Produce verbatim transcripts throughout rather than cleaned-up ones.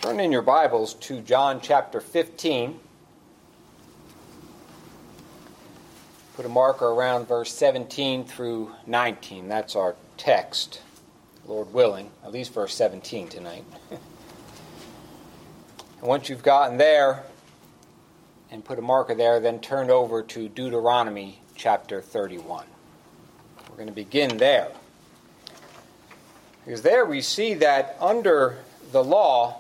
Turn in your Bibles to John chapter fifteen. Put a marker around verse seventeen through nineteen. That's our text, Lord willing, at least verse seventeen tonight. And once you've gotten there and put a marker there, then turn over to Deuteronomy chapter thirty-one. We're going to begin there. Because there we see that under the law,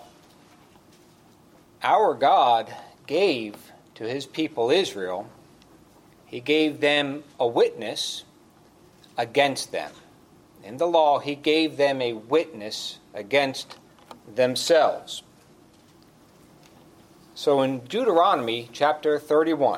our God gave to his people Israel, he gave them a witness against them. In the law, he gave them a witness against themselves. So in Deuteronomy chapter thirty-one,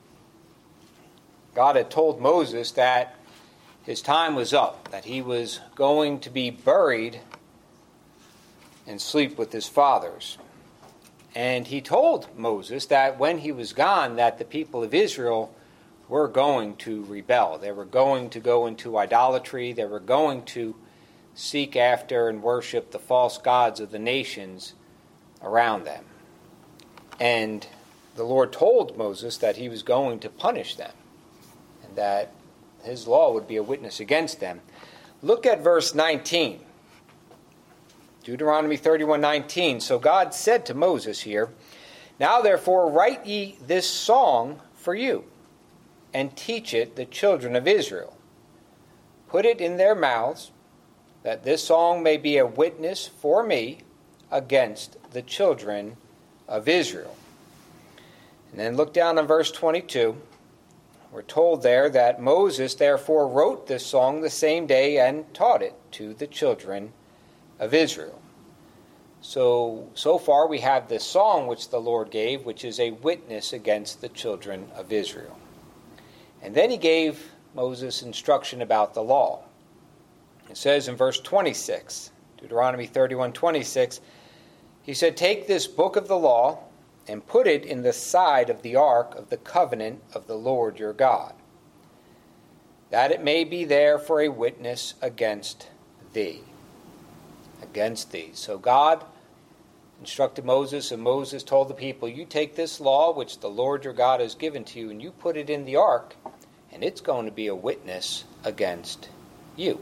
God had told Moses that his time was up, that he was going to be buried and sleep with his fathers. And he told Moses that when he was gone, that the people of Israel were going to rebel. They were going to go into idolatry. They were going to seek after and worship the false gods of the nations around them. And the Lord told Moses that he was going to punish them and that his law would be a witness against them. Look at verse nineteen. Deuteronomy thirty-one nineteen. So God said to Moses here, "Now therefore write ye this song for you, and teach it the children of Israel. Put it in their mouths, that this song may be a witness for me against the children of Israel." And then look down on verse twenty-two. We're told there that Moses therefore wrote this song the same day and taught it to the children of Israel. So, so far we have this song which the Lord gave, which is a witness against the children of Israel. And then he gave Moses instruction about the law. It says in verse twenty-six, Deuteronomy thirty-one twenty-six, he said, "Take this book of the law and put it in the side of the ark of the covenant of the Lord your God, that it may be there for a witness against thee." Against thee. So God instructed Moses, and Moses told the people, you take this law which the Lord your God has given to you, and you put it in the ark, and it's going to be a witness against you.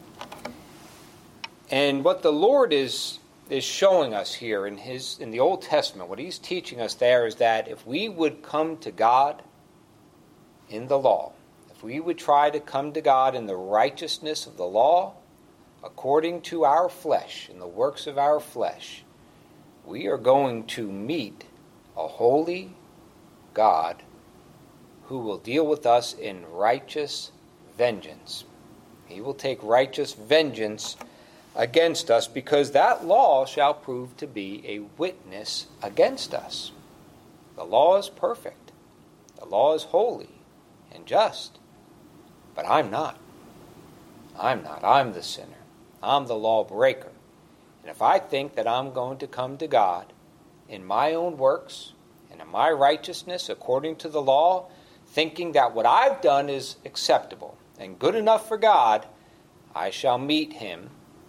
And what the Lord is is showing us here in his in the Old Testament, what he's teaching us there is that if we would come to God in the law, if we would try to come to God in the righteousness of the law, according to our flesh, in the works of our flesh, we are going to meet a holy God who will deal with us in righteous vengeance. He will take righteous vengeance against us, because that law shall prove to be a witness against us. The law is perfect. The law is holy and just. But I'm not. I'm not. I'm the sinner. I'm the lawbreaker. And if I think that I'm going to come to God in my own works and in my righteousness according to the law, thinking that what I've done is acceptable and good enough for God, I shall meet him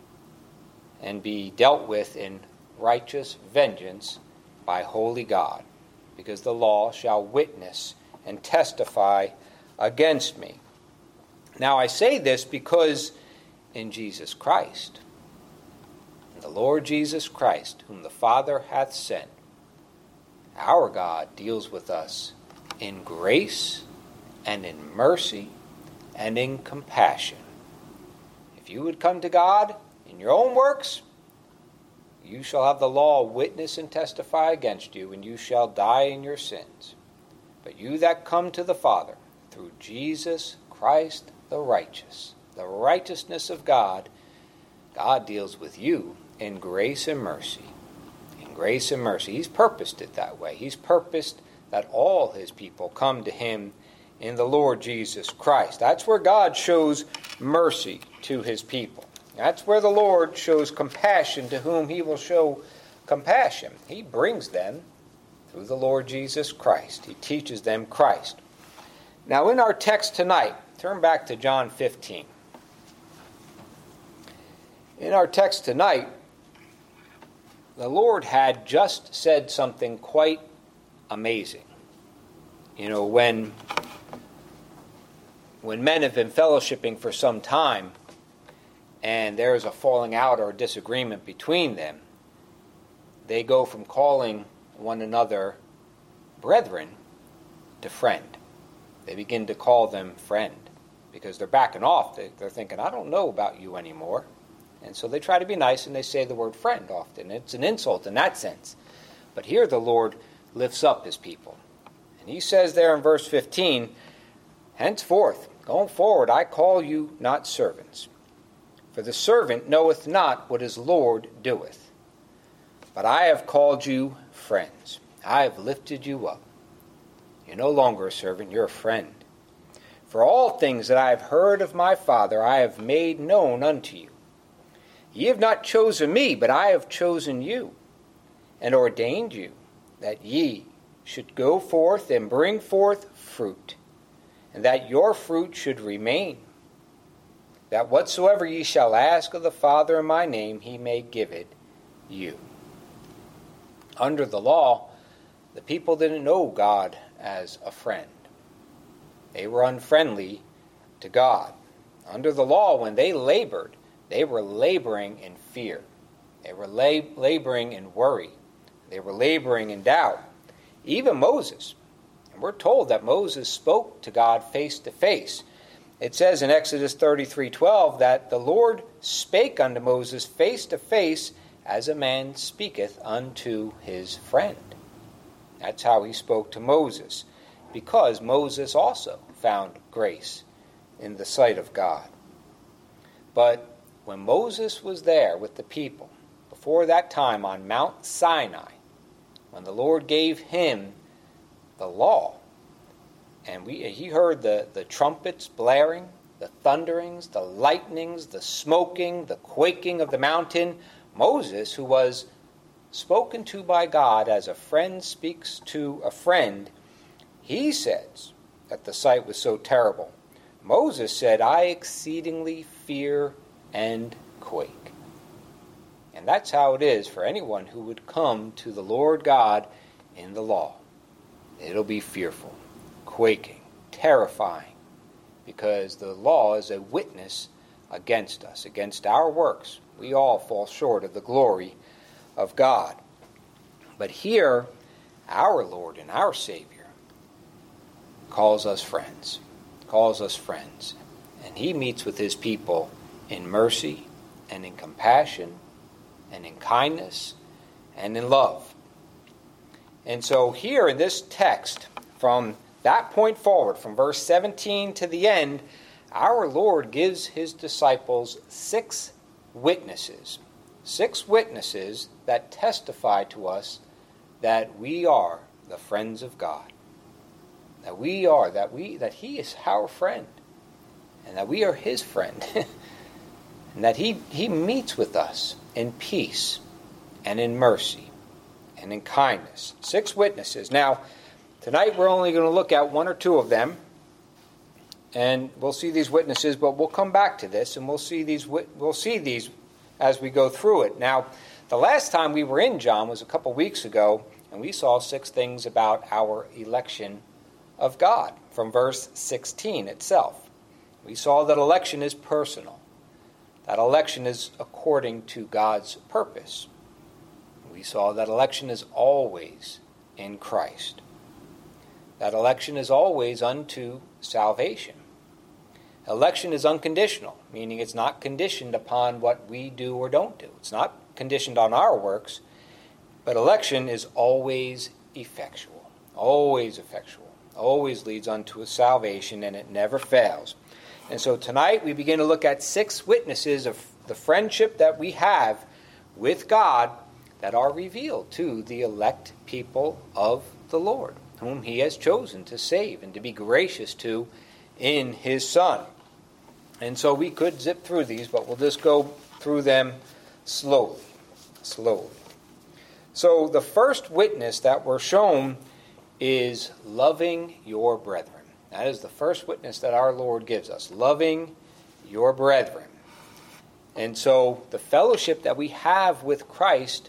and be dealt with in righteous vengeance by holy God, because the law shall witness and testify against me. Now I say this because in Jesus Christ, the Lord Jesus Christ, whom the Father hath sent, our God deals with us in grace and in mercy and in compassion. If you would come to God in your own works, you shall have the law witness and testify against you, and you shall die in your sins. But you that come to the Father through Jesus Christ the righteous, the righteousness of God, God deals with you in grace and mercy. In grace and mercy. He's purposed it that way. He's purposed that all his people come to him in the Lord Jesus Christ. That's where God shows mercy to his people. That's where the Lord shows compassion to whom he will show compassion. He brings them through the Lord Jesus Christ. He teaches them Christ. Now in our text tonight, turn back to John fifteen. In our text tonight, the Lord had just said something quite amazing. You know, when when men have been fellowshipping for some time and there is a falling out or a disagreement between them, they go from calling one another brethren to friend. They begin to call them friend because they're backing off. They're thinking, I don't know about you anymore. And so they try to be nice and they say the word friend often. It's an insult in that sense. But here the Lord lifts up his people. And he says there in verse fifteen, henceforth, going forward, I call you not servants. For the servant knoweth not what his Lord doeth. But I have called you friends. I have lifted you up. You're no longer a servant, you're a friend. For all things that I have heard of my Father, I have made known unto you. Ye have not chosen me, but I have chosen you, and ordained you, that ye should go forth and bring forth fruit, and that your fruit should remain, that whatsoever ye shall ask of the Father in my name, he may give it you. Under the law, the people didn't know God as a friend. They were unfriendly to God. Under the law, when they labored, they were laboring in fear. They were lab- laboring in worry. They were laboring in doubt. Even Moses. And we're told that Moses spoke to God face to face. It says in Exodus thirty-three twelve that the Lord spake unto Moses face to face as a man speaketh unto his friend. That's how he spoke to Moses, because Moses also found grace in the sight of God. But when Moses was there with the people, before that time on Mount Sinai, when the Lord gave him the law, and we, he heard the, the trumpets blaring, the thunderings, the lightnings, the smoking, the quaking of the mountain, Moses, who was spoken to by God as a friend speaks to a friend, he says that the sight was so terrible. Moses said, I exceedingly fear and quake. And that's how it is for anyone who would come to the Lord God in the law. It'll be fearful, quaking, terrifying, because the law is a witness against us, against our works. We all fall short of the glory of God. But here, our Lord and our Savior calls us friends, calls us friends. And he meets with his people in mercy and in compassion and in kindness and in love. And so here in this text, from that point forward, from verse seventeen to the end, our Lord gives his disciples six witnesses. Six witnesses that testify to us that we are the friends of God. That we are, that we, that he is our friend. And that we are his friend. And that he, he meets with us in peace and in mercy and in kindness. Six witnesses. Now, tonight we're only going to look at one or two of them. And we'll see these witnesses, but we'll come back to this and we'll see these we'll see these as we go through it. Now, the last time we were in John was a couple weeks ago, and we saw six things about our election of God from verse sixteen itself. We saw that election is personal. That election is according to God's purpose. We saw that election is always in Christ. That election is always unto salvation. Election is unconditional, meaning it's not conditioned upon what we do or don't do. It's not conditioned on our works, but election is always effectual, always effectual, always leads unto a salvation, and it never fails. And so tonight we begin to look at six witnesses of the friendship that we have with God that are revealed to the elect people of the Lord, whom he has chosen to save and to be gracious to in his Son. And so we could zip through these, but we'll just go through them slowly, slowly. So the first witness that we're shown is loving your brethren. That is the first witness that our Lord gives us, loving your brethren. And so the fellowship that we have with Christ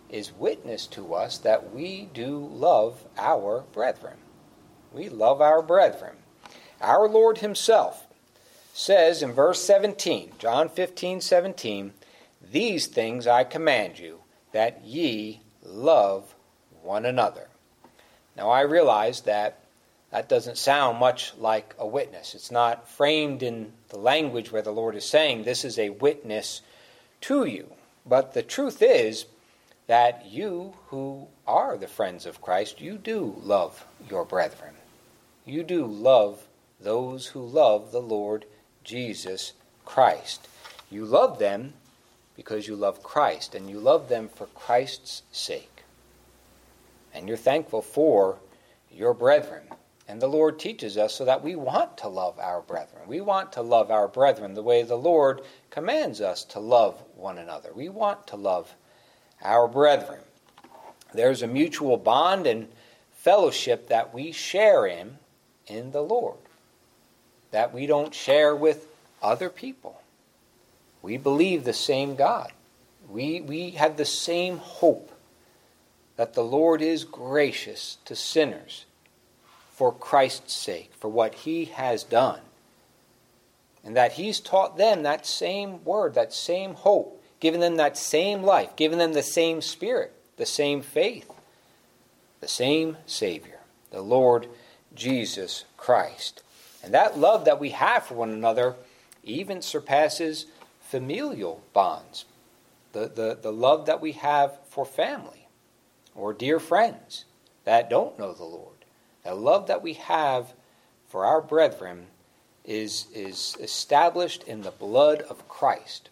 is witness to us that we do love our brethren. We love our brethren. Our Lord himself says in verse seventeen, John fifteen seventeen, "These things I command you, that ye love one another." Now I realize that that doesn't sound much like a witness. It's not framed in the language where the Lord is saying this is a witness to you. But the truth is that you who are the friends of Christ, you do love your brethren. You do love those who love the Lord Jesus Christ. You love them because you love Christ, and you love them for Christ's sake. And you're thankful for your brethren. And the Lord teaches us so that we want to love our brethren. We want to love our brethren the way the Lord commands us to love one another. We want to love our brethren. There's a mutual bond and fellowship that we share in in the Lord, that we don't share with other people. We believe the same God. We, we have the same hope that the Lord is gracious to sinners for Christ's sake, for what he has done. And that he's taught them that same word, that same hope, given them that same life, given them the same Spirit, the same faith, the same Savior, the Lord Jesus Christ. And that love that we have for one another even surpasses familial bonds. The, the, the love that we have for family or dear friends that don't know the Lord. The love that we have for our brethren is, is established in the blood of Christ.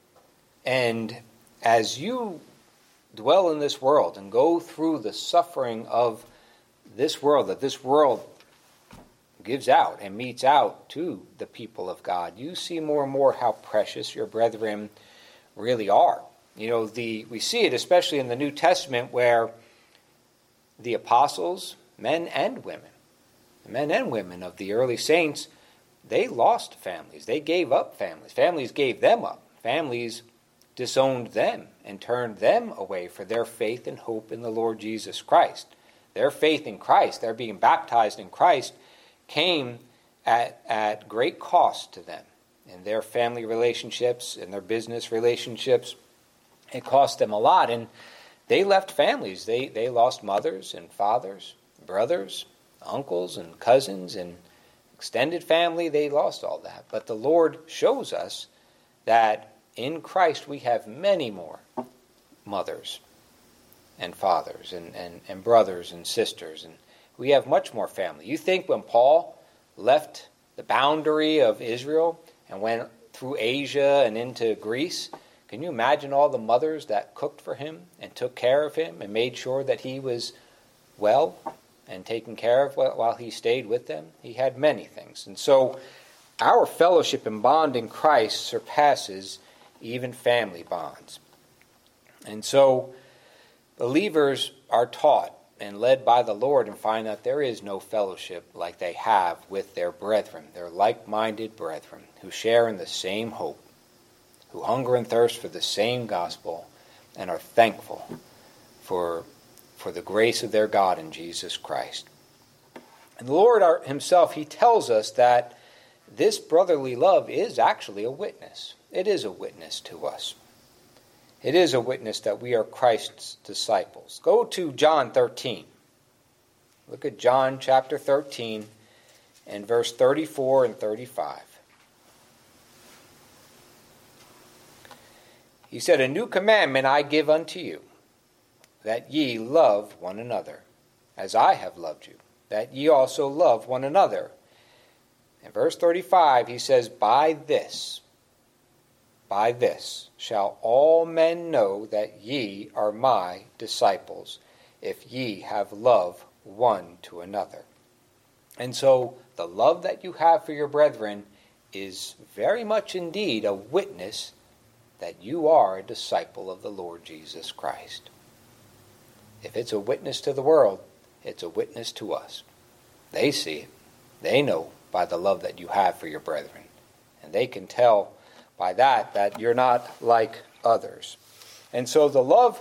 And as you dwell in this world and go through the suffering of this world, that this world gives out and metes out to the people of God, you see more and more how precious your brethren really are. You know, the we see it especially in the New Testament where the apostles, men and women, men and women of the early saints, they lost families. They gave up families. Families gave them up. Families disowned them and turned them away for their faith and hope in the Lord Jesus Christ. Their faith in Christ, their being baptized in Christ, came at, at great cost to them in their family relationships, in their business relationships. It cost them a lot, and they left families. They, they lost mothers and fathers, brothers, uncles and cousins and extended family. They lost all that. But the Lord shows us that in Christ we have many more mothers and fathers and, and, and brothers and sisters. And we have much more family. You think when Paul left the boundary of Israel and went through Asia and into Greece, can you imagine all the mothers that cooked for him and took care of him and made sure that he was well and taken care of while he stayed with them? He had many things. And so our fellowship and bond in Christ surpasses even family bonds. And so believers are taught and led by the Lord and find that there is no fellowship like they have with their brethren, their like-minded brethren who share in the same hope, who hunger and thirst for the same gospel and are thankful for, for the grace of their God in Jesus Christ. And the Lord himself, he tells us that this brotherly love is actually a witness. It is a witness to us. It is a witness that we are Christ's disciples. Go to John thirteen. Look at John chapter thirteen and verse thirty-four and thirty-five. He said, "A new commandment I give unto you, that ye love one another, as I have loved you, that ye also love one another." In verse thirty-five, he says, By this, by this shall all men know that ye are my disciples, if ye have love one to another. And so the love that you have for your brethren is very much indeed a witness that you are a disciple of the Lord Jesus Christ. If it's a witness to the world, it's a witness to us. They see it. They know by the love that you have for your brethren. And they can tell by that that you're not like others. And so the love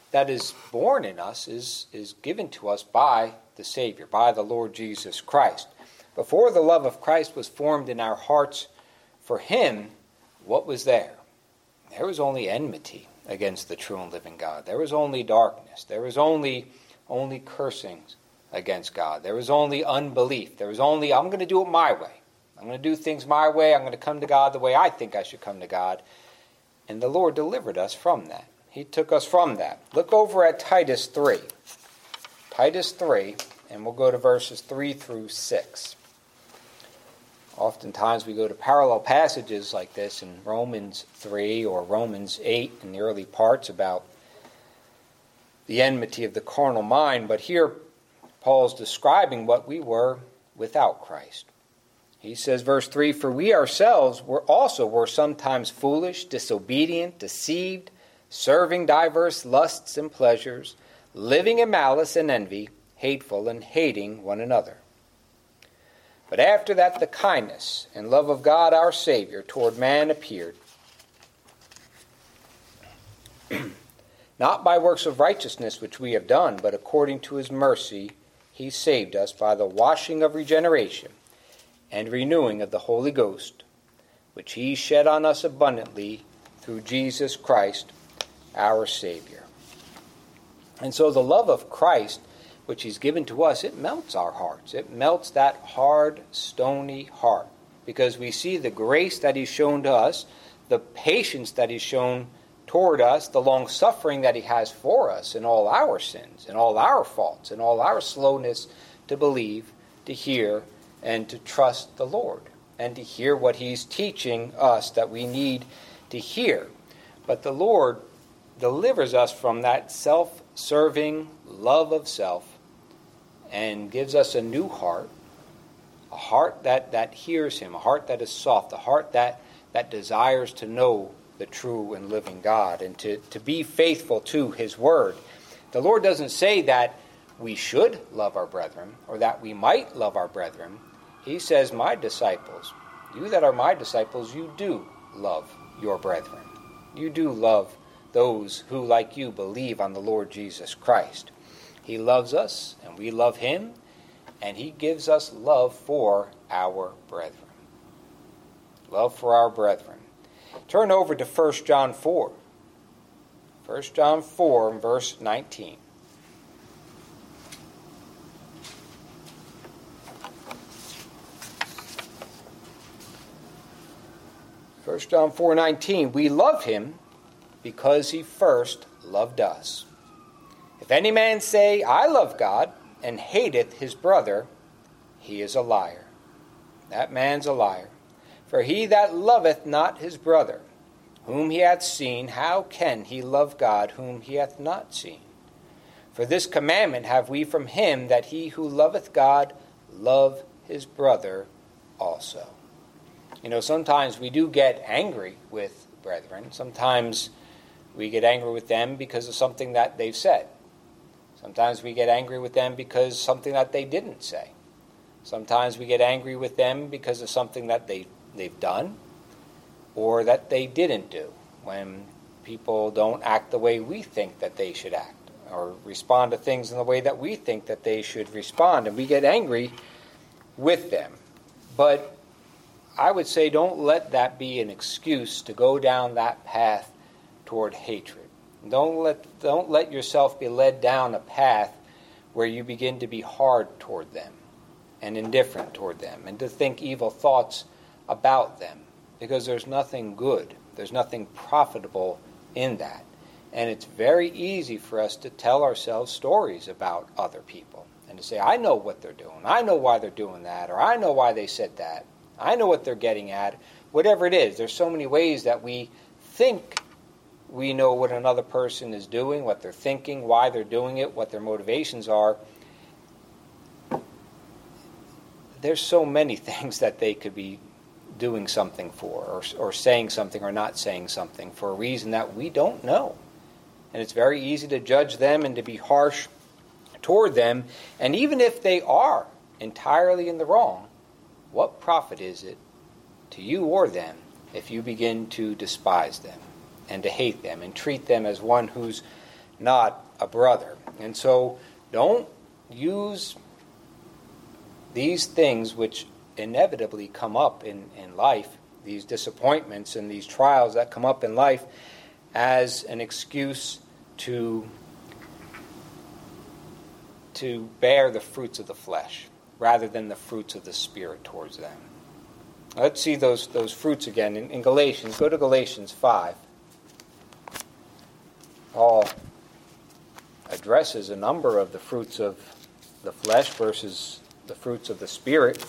that is born in us is, is given to us by the Savior, by the Lord Jesus Christ. Before the love of Christ was formed in our hearts for him, what was there? There was only enmity against the true and living God. There was only darkness. There was only, only cursings against God. There was only unbelief. There was only, I'm going to do it my way. I'm going to do things my way. I'm going to come to God the way I think I should come to God. And the Lord delivered us from that. He took us from that. Look over at Titus three. Titus three, and we'll go to verses three through six. Oftentimes we go to parallel passages like this in Romans three or Romans eight in the early parts about the enmity of the carnal mind. But here Paul's describing what we were without Christ. He says, verse three, "For we ourselves were also were sometimes foolish, disobedient, deceived, serving diverse lusts and pleasures, living in malice and envy, hateful and hating one another. But after that the kindness and love of God our Savior toward man appeared, not by works of righteousness which we have done, but according to his mercy he saved us by the washing of regeneration and renewing of the Holy Ghost, which he shed on us abundantly through Jesus Christ our Savior." And so the love of Christ, which he's given to us, it melts our hearts. It melts that hard, stony heart, because we see the grace that he's shown to us, the patience that he's shown toward us, the long-suffering that he has for us in all our sins, in all our faults, in all our slowness to believe, to hear, and to trust the Lord, and to hear what he's teaching us that we need to hear. But the Lord delivers us from that self-serving love of self and gives us a new heart, a heart that, that hears him, a heart that is soft, a heart that, that desires to know the true and living God and to, to be faithful to his word. The Lord doesn't say that we should love our brethren or that we might love our brethren. He says, my disciples, you that are my disciples, you do love your brethren. You do love those who, like you, believe on the Lord Jesus Christ. He loves us, and we love him, and he gives us love for our brethren. Love for our brethren. Turn over to First John four. First John four, and verse nineteen. First John four nineteen, "We love him because he first loved us. If any man say, I love God, and hateth his brother, he is a liar. That man's a liar. For he that loveth not his brother, whom he hath seen, how can he love God, whom he hath not seen? For this commandment have we from him, that he who loveth God love his brother also." You know, sometimes we do get angry with brethren. Sometimes we get angry with them because of something that they've said. Sometimes we get angry with them because something that they didn't say. Sometimes we get angry with them because of something that they, they've done or that they didn't do, when people don't act the way we think that they should act or respond to things in the way that we think that they should respond, and we get angry with them. But I would say don't let that be an excuse to go down that path toward hatred. Don't let, don't let yourself be led down a path where you begin to be hard toward them and indifferent toward them and to think evil thoughts about them, because there's nothing good, there's nothing profitable in that. And it's very easy for us to tell ourselves stories about other people and to say, I know what they're doing, I know why they're doing that, or I know why they said that, I know what they're getting at. Whatever it is, there's so many ways that we think we know what another person is doing, what they're thinking, why they're doing it, what their motivations are. There's so many things that they could be doing something for, or, or saying something or not saying something for a reason that we don't know. And it's very easy to judge them and to be harsh toward them. And even if they are entirely in the wrong, what profit is it to you or them if you begin to despise them and to hate them and treat them as one who's not a brother. And so don't use these things which inevitably come up in, in life, these disappointments and these trials that come up in life, as an excuse to, to bear the fruits of the flesh rather than the fruits of the Spirit towards them. Let's see those, those fruits again in, in Galatians. Go to Galatians five. Paul addresses a number of the fruits of the flesh versus the fruits of the Spirit.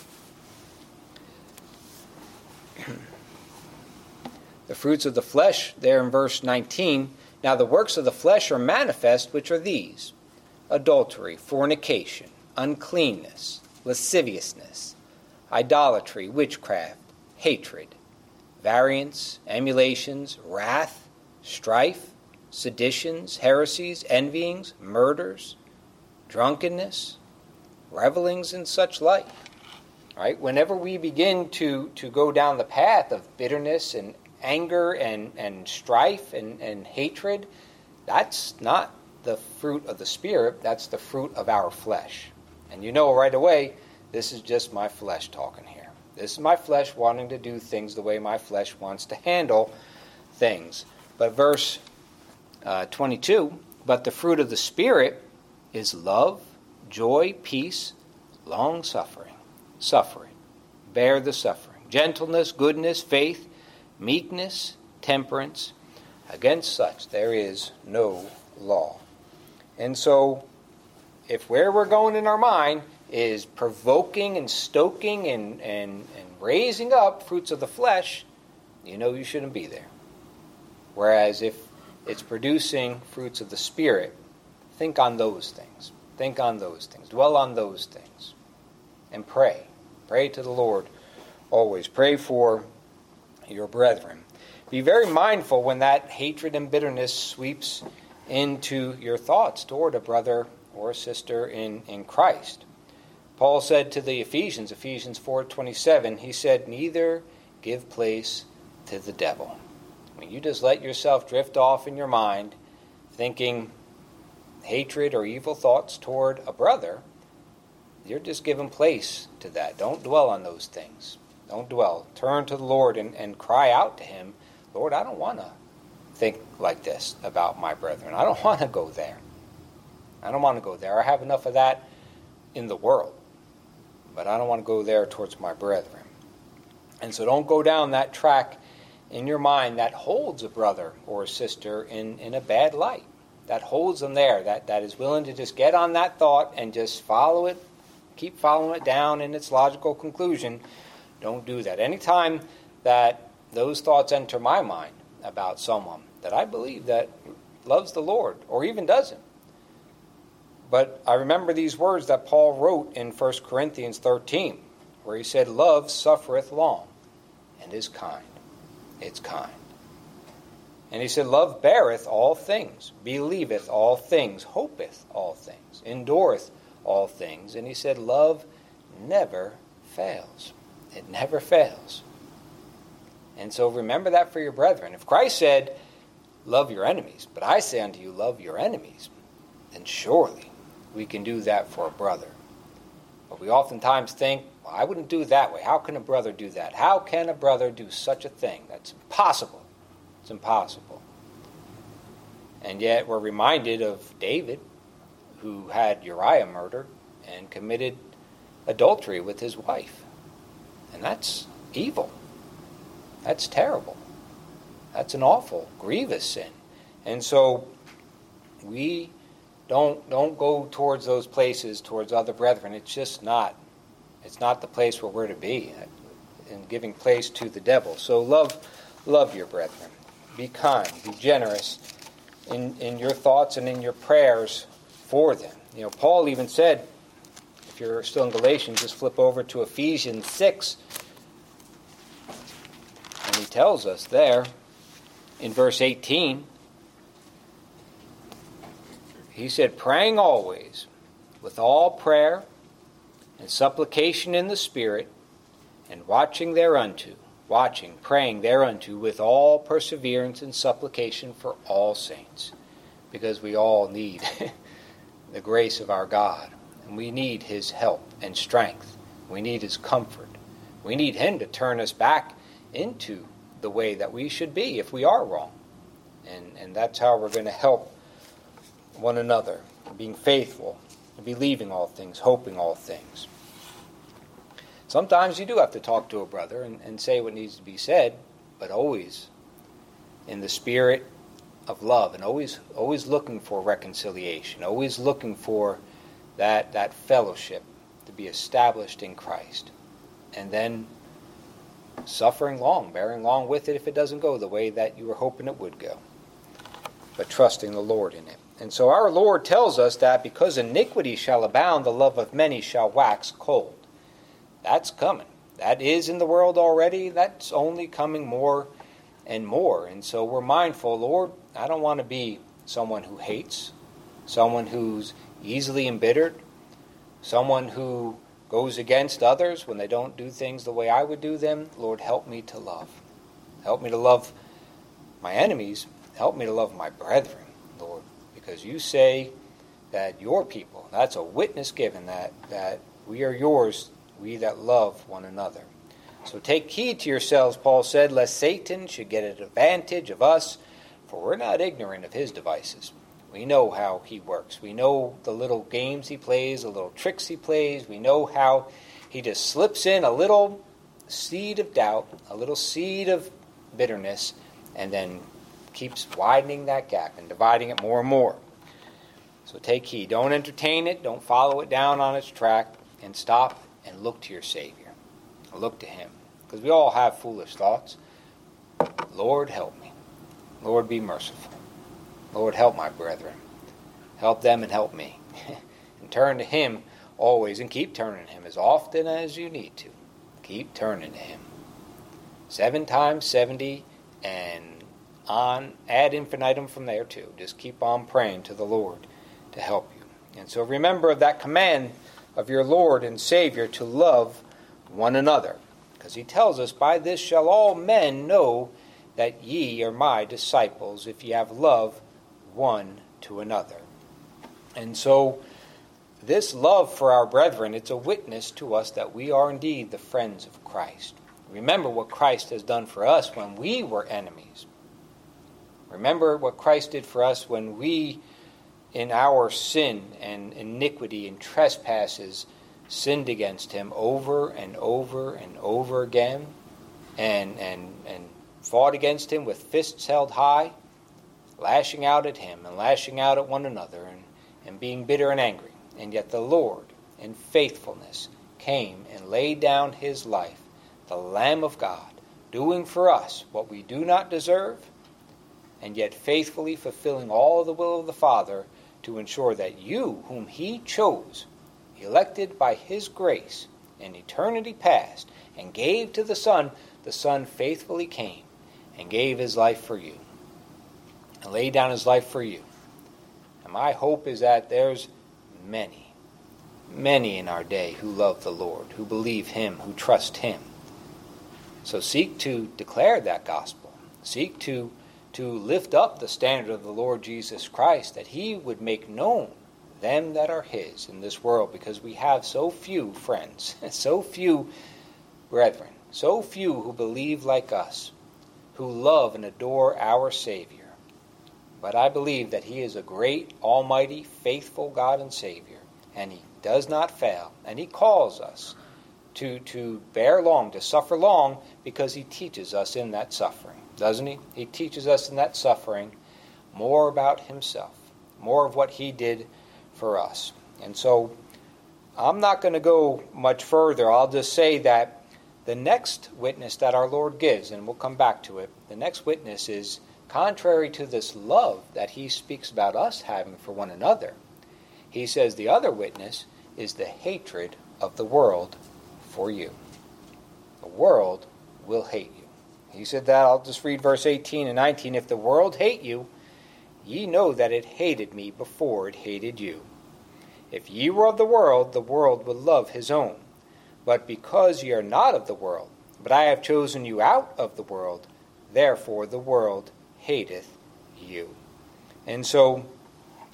The fruits of the flesh, there in verse nineteen, now the works of the flesh are manifest, which are these: adultery, fornication, uncleanness, lasciviousness, idolatry, witchcraft, hatred, variance, emulations, wrath, strife, seditions, heresies, envyings, murders, drunkenness, revelings, and such like. Right? Whenever we begin to, to go down the path of bitterness and anger and, and strife and, and hatred, that's not the fruit of the Spirit, that's the fruit of our flesh. And you know right away, this is just my flesh talking here. This is my flesh wanting to do things the way my flesh wants to handle things. But verse uh, twenty-two, but the fruit of the Spirit is love, joy, peace, long-suffering, suffering, bear the suffering, gentleness, goodness, faith, meekness, temperance. Against such there is no law. And so, if where we're going in our mind is provoking and stoking and, and, and raising up fruits of the flesh, you know you shouldn't be there. Whereas if it's producing fruits of the Spirit, think on those things. Think on those things. Dwell on those things. And pray. Pray to the Lord always. Pray for your brethren. Be very mindful when that hatred and bitterness sweeps into your thoughts toward a brother or a sister in, in Christ. Paul said to the Ephesians, Ephesians four twenty-seven, he said, neither give place to the devil. When you just let yourself drift off in your mind, thinking hatred or evil thoughts toward a brother, you're just giving place to that. Don't dwell on those things. Don't dwell. Turn to the Lord and, and cry out to Him, Lord, I don't want to think like this about my brethren. I don't want to go there. I don't want to go there. I have enough of that in the world. But I don't want to go there towards my brethren. And so don't go down that track in your mind that holds a brother or a sister in, in a bad light. That holds them there. That, that is willing to just get on that thought and just follow it, keep following it down in its logical conclusion. Don't do that. Anytime that those thoughts enter my mind about someone that I believe that loves the Lord, or even doesn't. But I remember these words that Paul wrote in First Corinthians thirteen, where he said, love suffereth long and is kind. It's kind. And he said, love beareth all things, believeth all things, hopeth all things, endureth all things. And he said, love never fails. It never fails. And so remember that for your brethren. If Christ said, love your enemies, but I say unto you, love your enemies, then surely we can do that for a brother. But we oftentimes think, well, I wouldn't do it that way. How can a brother do that? How can a brother do such a thing? That's impossible. It's impossible. And yet we're reminded of David, who had Uriah murdered and committed adultery with his wife. And that's evil. That's terrible. That's an awful, grievous sin. And so we don't don't go towards those places, towards other brethren. It's just not. It's not the place where we're to be, in giving place to the devil. So love love your brethren. Be kind. Be generous in, in your thoughts and in your prayers for them. You know, Paul even said, if you're still in Galatians, just flip over to Ephesians six. And he tells us there, in verse eighteen, he said, praying always, with all prayer and supplication in the Spirit, and watching thereunto, watching, praying thereunto, with all perseverance and supplication for all saints. because we all need the grace of our God. And we need his help and strength. We need his comfort. We need him to turn us back into the way that we should be if we are wrong. And, and that's how we're going to help one another, being faithful, believing all things, hoping all things. Sometimes you do have to talk to a brother and, and say what needs to be said, but always in the spirit of love, and always always looking for reconciliation, always looking for that that fellowship to be established in Christ. And then suffering long, bearing long with it if it doesn't go the way that you were hoping it would go, but trusting the Lord in it. And so our Lord tells us that because iniquity shall abound, the love of many shall wax cold. That's coming. That is in the world already. That's only coming more and more. And so we're mindful, Lord, I don't want to be someone who hates, someone who's easily embittered, someone who goes against others when they don't do things the way I would do them. Lord, help me to love. Help me to love my enemies. Help me to love my brethren, Lord, because you say that your people, that's a witness given, that, that we are yours, we that love one another. So take heed to yourselves, Paul said, lest Satan should get an advantage of us, for we're not ignorant of his devices. We know how he works. We know the little games he plays, the little tricks he plays. We know how he just slips in a little seed of doubt, a little seed of bitterness, and then keeps widening that gap and dividing it more and more. So take heed. Don't entertain it. Don't follow it down on its track. And stop and look to your Savior. Look to him. Because we all have foolish thoughts. Lord, help me. Lord, be merciful. Lord, help my brethren. Help them and help me. And turn to him always, and keep turning to him as often as you need to. Keep turning to him. Seven times seventy, and on ad infinitum from there too. Just keep on praying to the Lord to help you. And so remember that command of your Lord and Savior to love one another. Because he tells us, by this shall all men know that ye are my disciples, if ye have love one to another. And so this love for our brethren, it's a witness to us that we are indeed the friends of Christ. Remember what Christ has done for us when we were enemies. Remember what Christ did for us when we, in our sin and iniquity and trespasses, sinned against him over and over and over again, and and and fought against him with fists held high, lashing out at him and lashing out at one another, and, and being bitter and angry. And yet the Lord, in faithfulness, came and laid down his life, the Lamb of God, doing for us what we do not deserve, and yet faithfully fulfilling all the will of the Father to ensure that you, whom he chose, elected by his grace in eternity past, and gave to the Son, the Son faithfully came and gave his life for you, and laid down his life for you. And my hope is that there's many, many in our day who love the Lord, who believe him, who trust him. So seek to declare that gospel. Seek to, to lift up the standard of the Lord Jesus Christ, that he would make known them that are his in this world, because we have so few friends, so few brethren, so few who believe like us, who love and adore our Savior. But I believe that he is a great, almighty, faithful God and Savior, and he does not fail, and he calls us to, to bear long, to suffer long, because he teaches us in that suffering, doesn't he? He teaches us in that suffering more about himself, more of what he did for us. And so I'm not going to go much further. I'll just say that the next witness that our Lord gives, and we'll come back to it, the next witness is contrary to this love that he speaks about us having for one another. He says the other witness is the hatred of the world for you. The world will hate you. He said that. I'll just read verse eighteen and nineteen. If the world hate you, ye know that it hated me before it hated you. If ye were of the world, the world would love his own. But because ye are not of the world, but I have chosen you out of the world, therefore the world hateth you. And so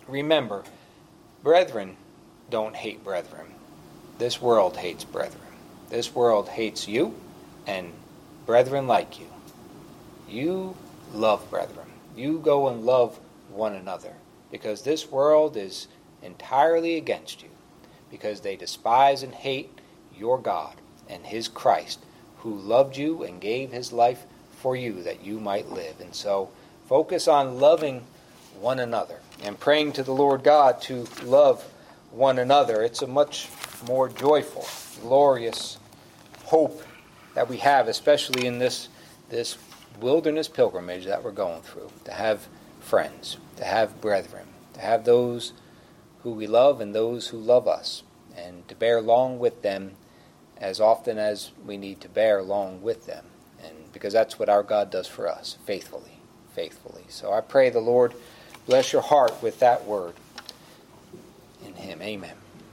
remember, brethren don't hate brethren. This world hates brethren. This world hates you and brethren like you. You love brethren. You go and love one another, because this world is entirely against you, because they despise and hate your God and his Christ, who loved you and gave his life for you that you might live. And so focus on loving one another and praying to the Lord God to love one another. It's a much more joyful, glorious hope that we have, especially in this this wilderness pilgrimage that we're going through, to have friends, to have brethren, to have those who we love and those who love us, and to bear long with them as often as we need to bear long with them, and because that's what our God does for us, faithfully, faithfully. So I pray the Lord bless your heart with that word in him. Amen.